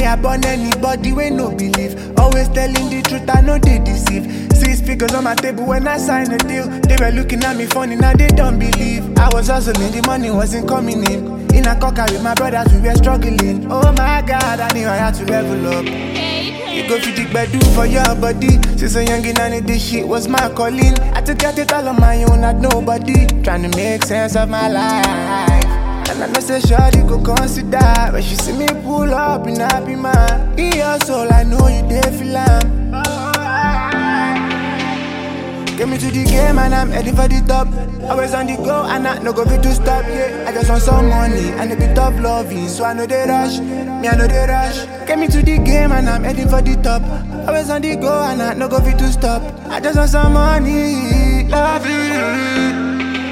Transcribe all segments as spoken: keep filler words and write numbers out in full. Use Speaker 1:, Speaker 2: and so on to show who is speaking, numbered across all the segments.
Speaker 1: I born anybody when no believe. Always telling the truth, I know they deceive. Six figures on my table when I signed the deal. They were looking at me funny, now they don't believe. I was hustling, the money wasn't coming in. In a cocker with my brothers, we were struggling. Oh my God, I knew I had to level up. You go fit the bedu for your body. Since a youngin' I need this shit was my calling. I had to get it all on my own, not nobody. Trying to make sense of my life. And I know say shawty go consider when she see me pull up in happy man. In your soul, I know you dey feel am. Get me to the game and I'm heading for the top. Always on the go and I no go fit to stop, yeah. I just want some money and a bit of loving, so I know they rush. Me I know they rush. Get me to the game and I'm heading for the top. Always on the go and I no go fit to stop. I just want some money, loving.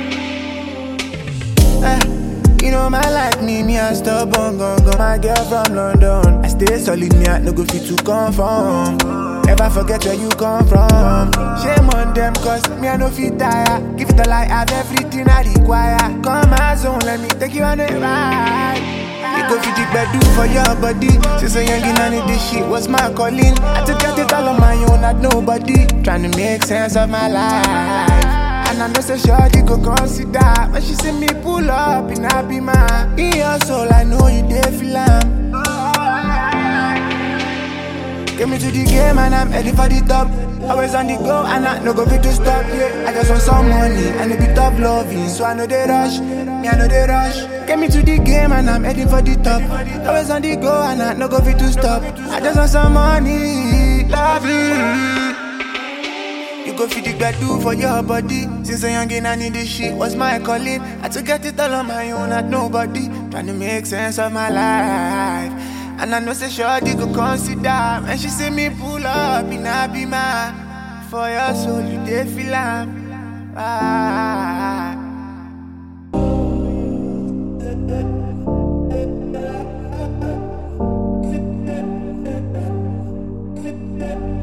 Speaker 1: Eh, you know my like me, me I stubborn, gon' go. My girl from London, I stay solid, me I no go fit to conform. Never forget where you come from. Shame on them, cause me I no fit tire. Give it a lie, have everything I require. Come my zone, let me take you on a ride. You go fit the bedu for your body. Since a youngin' I need this shit was my calling. I had to get it all on my own, not nobody. Trying to make sense of my life. And I know say shawty go consider when she see me pull up in happy man. In your soul, I know you dey feel am. Get me to the game and I'm heading for the top. Always on the go and I no go fit to stop, yeah. I just want some money and a bit of loving, so I know they rush. Me I know they rush. Get me to the game and I'm heading for the top. Always on the go and I no go fit to stop. I just want some money, loving. You go fit the bedu for your body. Since a youngin' I need this shit was my calling. I had to get it all on my own, not nobody. Trying to make sense of my life. And I know say shawty go consider when she see me pull up in a beamer. For your soul you dey feel am. Ah.
Speaker 2: Yeah.